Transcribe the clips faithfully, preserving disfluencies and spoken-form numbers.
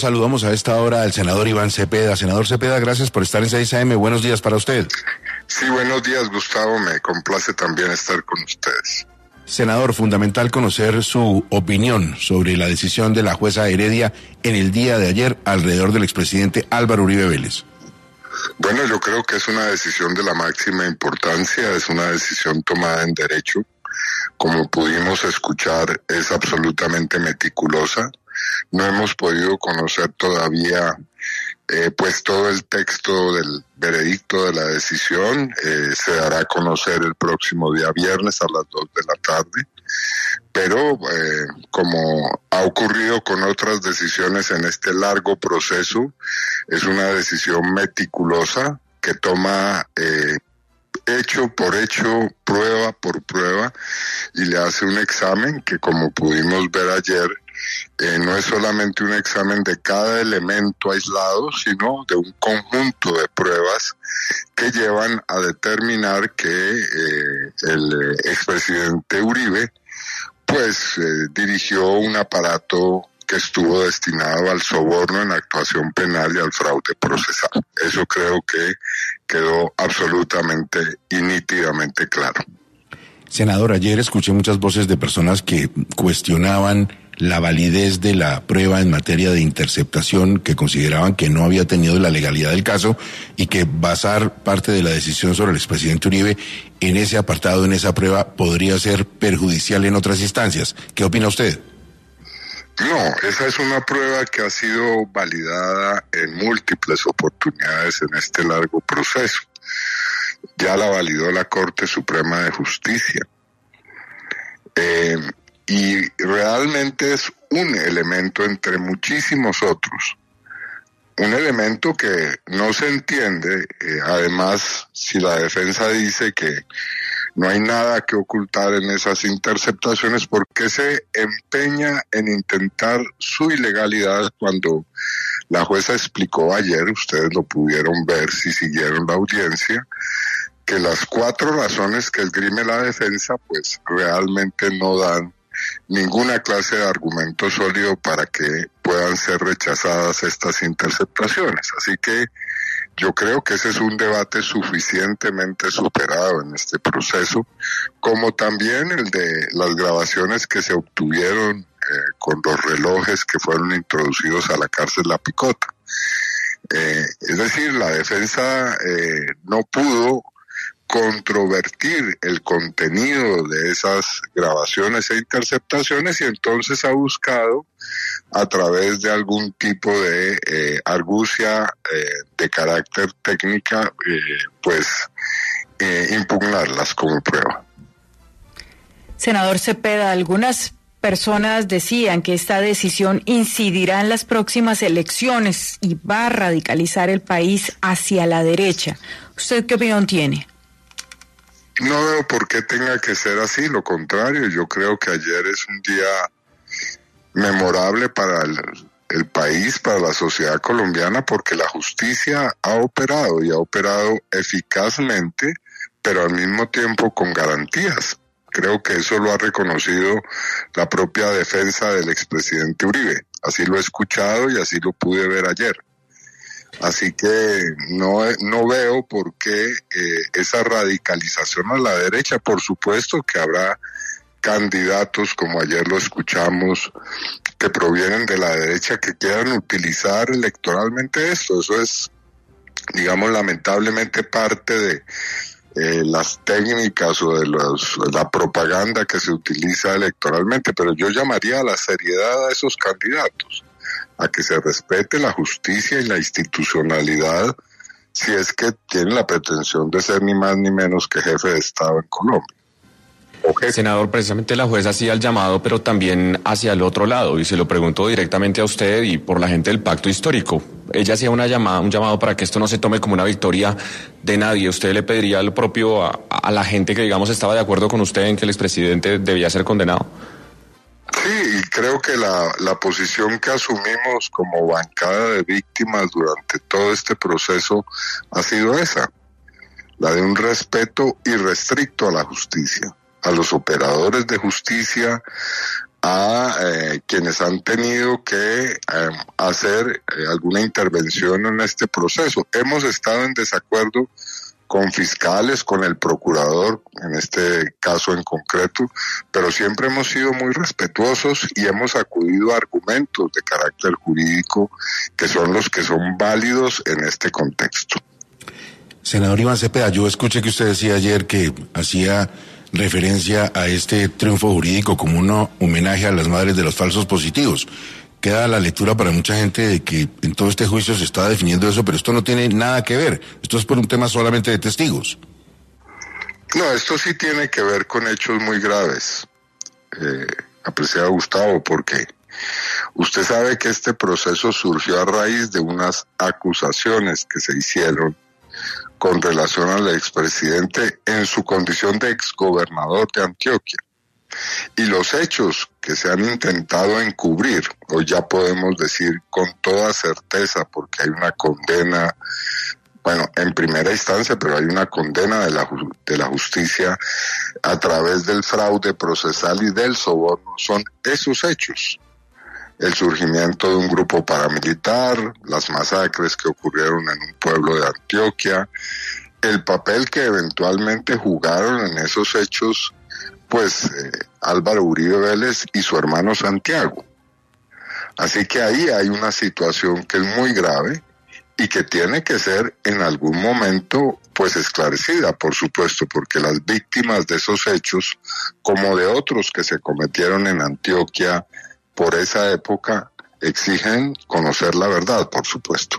Saludamos a esta hora al senador Iván Cepeda. Senador Cepeda, gracias por estar en seis A M. Buenos días para usted. Sí, buenos días, Gustavo. Me complace también estar con ustedes. Senador, fundamental conocer su opinión sobre la decisión de la jueza Heredia en el día de ayer alrededor del expresidente Álvaro Uribe Vélez. Bueno, yo creo que es una decisión de la máxima importancia, es una decisión tomada en derecho. Como pudimos escuchar, es absolutamente meticulosa. No hemos podido conocer todavía eh, pues todo el texto del veredicto de la decisión. Eh, se dará a conocer el próximo día viernes a las dos de la tarde. Pero eh, como ha ocurrido con otras decisiones en este largo proceso, es una decisión meticulosa que toma eh, hecho por hecho, prueba por prueba, y le hace un examen que, como pudimos ver ayer, eh, no es solamente un examen de cada elemento aislado, sino de un conjunto de pruebas que llevan a determinar que eh, el expresidente Uribe pues eh, dirigió un aparato que estuvo destinado al soborno en actuación penal y al fraude procesal. Eso creo que quedó absolutamente y nítidamente claro. Senador, ayer escuché muchas voces de personas que cuestionaban la validez de la prueba en materia de interceptación, que consideraban que no había tenido la legalidad del caso y que basar parte de la decisión sobre el expresidente Uribe en ese apartado, en esa prueba, podría ser perjudicial en otras instancias. ¿Qué opina usted? No, esa es una prueba que ha sido validada en múltiples oportunidades en este largo proceso. Ya la validó la Corte Suprema de Justicia. Eh, y realmente es un elemento entre muchísimos otros. Un elemento que no se entiende, eh, además, si la defensa dice que no hay nada que ocultar en esas interceptaciones, ¿por qué se empeña en intentar su ilegalidad cuando la jueza explicó ayer, ustedes lo pudieron ver si siguieron la audiencia, que las cuatro razones que esgrime la defensa pues realmente no dan ninguna clase de argumento sólido para que puedan ser rechazadas estas interceptaciones? Así que yo creo que ese es un debate suficientemente superado en este proceso, como también el de las grabaciones que se obtuvieron eh, con los relojes que fueron introducidos a la cárcel La Picota. Eh, es decir, la defensa eh, no pudo controvertir el contenido de esas grabaciones e interceptaciones y entonces ha buscado a través de algún tipo de eh, argucia eh, de carácter técnica eh, pues eh, impugnarlas como prueba. Senador Cepeda, algunas personas decían que esta decisión incidirá en las próximas elecciones y va a radicalizar el país hacia la derecha. ¿Usted qué opinión tiene? No veo por qué tenga que ser así, lo contrario, yo creo que ayer es un día memorable para el, el país, para la sociedad colombiana, porque la justicia ha operado y ha operado eficazmente, pero al mismo tiempo con garantías. Creo que eso lo ha reconocido la propia defensa del expresidente Uribe, así lo he escuchado y así lo pude ver ayer. Así que no, no veo por qué eh, esa radicalización a la derecha. Por supuesto que habrá candidatos, como ayer lo escuchamos, que provienen de la derecha que quieran utilizar electoralmente esto. Eso es, digamos, lamentablemente parte de eh, las técnicas o de los, la propaganda que se utiliza electoralmente, pero yo llamaría a la seriedad a esos candidatos, a que se respete la justicia y la institucionalidad si es que tienen la pretensión de ser ni más ni menos que jefe de Estado en Colombia. Okay. Senador, precisamente la jueza hacía el llamado, pero también hacia el otro lado, y se lo pregunto directamente a usted y por la gente del pacto histórico. Ella hacía una llamada, un llamado para que esto no se tome como una victoria de nadie. ¿Usted le pediría lo propio a, a la gente que, digamos, estaba de acuerdo con usted en que el expresidente debía ser condenado? Sí, y creo que la, la posición que asumimos como bancada de víctimas durante todo este proceso ha sido esa, la de un respeto irrestricto a la justicia, a los operadores de justicia, a eh, quienes han tenido que eh, hacer eh, alguna intervención en este proceso. Hemos estado en desacuerdo con fiscales, con el procurador, en este caso en concreto, pero siempre hemos sido muy respetuosos y hemos acudido a argumentos de carácter jurídico que son los que son válidos en este contexto. Senador Iván Cepeda, yo escuché que usted decía ayer que hacía referencia a este triunfo jurídico como un homenaje a las madres de los falsos positivos. Queda la lectura para mucha gente de que en todo este juicio se está definiendo eso, pero esto no tiene nada que ver. Esto es por un tema solamente de testigos. No, esto sí tiene que ver con hechos muy graves, eh, apreciado Gustavo, porque usted sabe que este proceso surgió a raíz de unas acusaciones que se hicieron con relación al expresidente en su condición de exgobernador de Antioquia. Y los hechos que se han intentado encubrir, hoy ya podemos decir con toda certeza, porque hay una condena, bueno, en primera instancia, pero hay una condena de la, de la justicia a través del fraude procesal y del soborno, son esos hechos. El surgimiento de un grupo paramilitar, las masacres que ocurrieron en un pueblo de Antioquia, el papel que eventualmente jugaron en esos hechos pues eh, Álvaro Uribe Vélez y su hermano Santiago. Así que ahí hay una situación que es muy grave y que tiene que ser en algún momento pues esclarecida, por supuesto, porque las víctimas de esos hechos, como de otros que se cometieron en Antioquia por esa época, exigen conocer la verdad, por supuesto.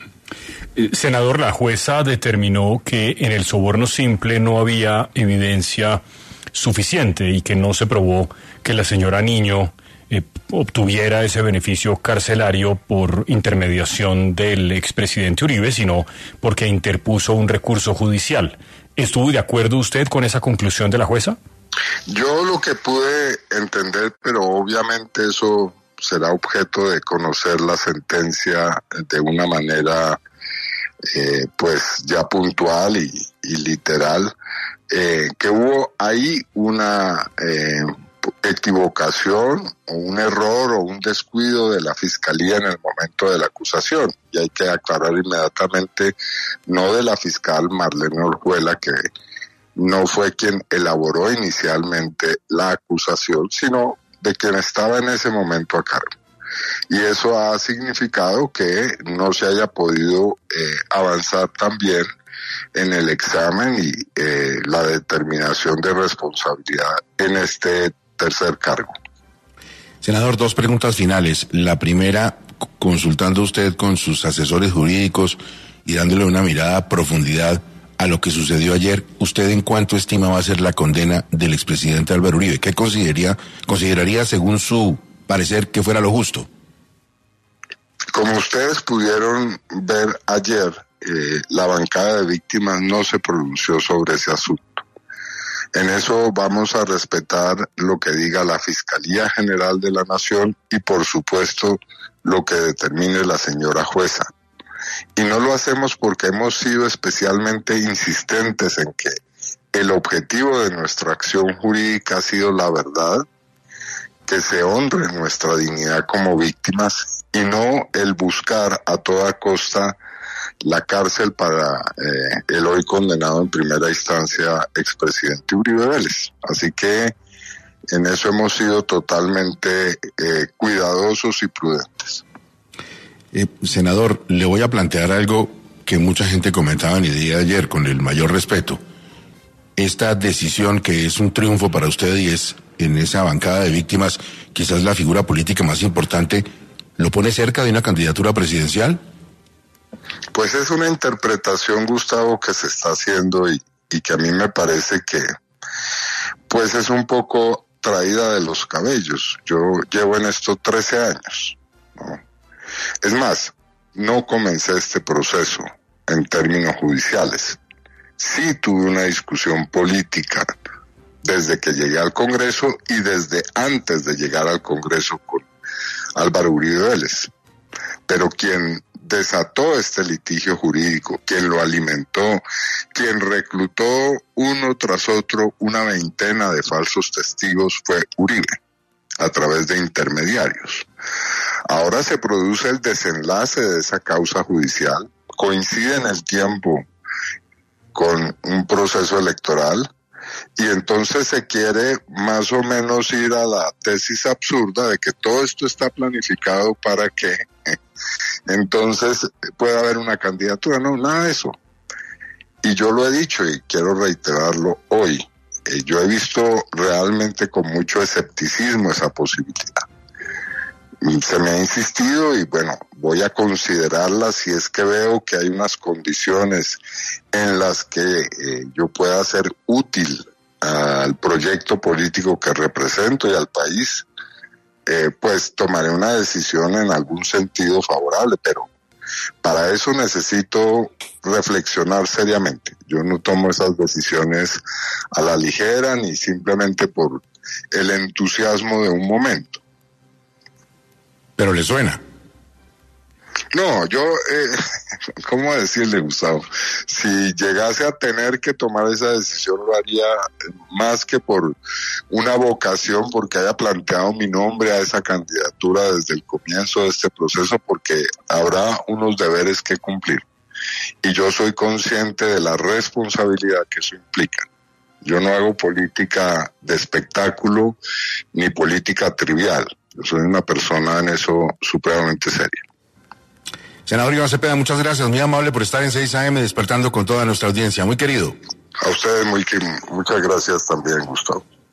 Senador, la jueza determinó que en el soborno simple no había evidencia suficiente y que no se probó que la señora Niño eh, obtuviera ese beneficio carcelario por intermediación del expresidente Uribe, sino porque interpuso un recurso judicial. ¿Estuvo de acuerdo usted con esa conclusión de la jueza? Yo lo que pude entender, pero obviamente eso será objeto de conocer la sentencia de una manera eh, pues ya puntual y, y literal, Eh, que hubo ahí una eh, equivocación o un error o un descuido de la fiscalía en el momento de la acusación, y hay que aclarar inmediatamente, no de la fiscal Marlene Orjuela, que no fue quien elaboró inicialmente la acusación, sino de quien estaba en ese momento a cargo. Y eso ha significado que no se haya podido eh, avanzar también en el examen y eh, la determinación de responsabilidad en este tercer cargo. Senador, dos preguntas finales. La primera, consultando usted con sus asesores jurídicos y dándole una mirada a profundidad a lo que sucedió ayer, ¿usted en cuánto estima va a ser la condena del expresidente Álvaro Uribe? ¿Qué consideraría, consideraría según su parecer que fuera lo justo? Como ustedes pudieron ver ayer, Eh, la bancada de víctimas no se pronunció sobre ese asunto. En eso vamos a respetar lo que diga la Fiscalía General de la Nación y por supuesto lo que determine la señora jueza. Y no lo hacemos porque hemos sido especialmente insistentes en que el objetivo de nuestra acción jurídica ha sido la verdad, que se honre nuestra dignidad como víctimas y no el buscar a toda costa la cárcel para eh, el hoy condenado en primera instancia expresidente Uribe Vélez. Así que en eso hemos sido totalmente eh, cuidadosos y prudentes. Eh, senador, le voy a plantear algo que mucha gente comentaba en el día de ayer con el mayor respeto. Esta decisión que es un triunfo para usted y es en esa bancada de víctimas quizás la figura política más importante, ¿lo pone cerca de una candidatura presidencial? Pues es una interpretación, Gustavo, que se está haciendo y, y que a mí me parece que pues es un poco traída de los cabellos. Yo llevo en esto trece años, ¿no? Es más, no comencé este proceso en términos judiciales. Sí tuve una discusión política desde que llegué al Congreso y desde antes de llegar al Congreso con Álvaro Uribe Vélez. Pero quien desató este litigio jurídico, quien lo alimentó, quien reclutó uno tras otro una veintena de falsos testigos fue Uribe. a través de intermediarios. Ahora se produce el desenlace de esa causa judicial, coincide en el tiempo con un proceso electoral, y entonces se quiere más o menos ir a la tesis absurda de que todo esto está planificado para que entonces pueda haber una candidatura. No, nada de eso. Y yo lo he dicho y quiero reiterarlo hoy. Eh, yo he visto realmente con mucho escepticismo esa posibilidad. Se me ha insistido y bueno, voy a considerarla si es que veo que hay unas condiciones en las que eh, yo pueda ser útil al proyecto político que represento y al país, eh, pues tomaré una decisión en algún sentido favorable, pero para eso necesito reflexionar seriamente. Yo no tomo esas decisiones a la ligera ni simplemente por el entusiasmo de un momento. Pero le suena. No, yo, eh, ¿cómo decirle, Gustavo? Si llegase a tener que tomar esa decisión, lo haría más que por una vocación, porque haya planteado mi nombre a esa candidatura desde el comienzo de este proceso, porque habrá unos deberes que cumplir. Y yo soy consciente de la responsabilidad que eso implica. Yo no hago política de espectáculo ni política trivial. Yo soy una persona en eso supremamente seria. Senador Iván Cepeda, muchas gracias, muy amable por estar en seis A M despertando con toda nuestra audiencia. Muy querido. A ustedes muy, muchas gracias también, Gustavo.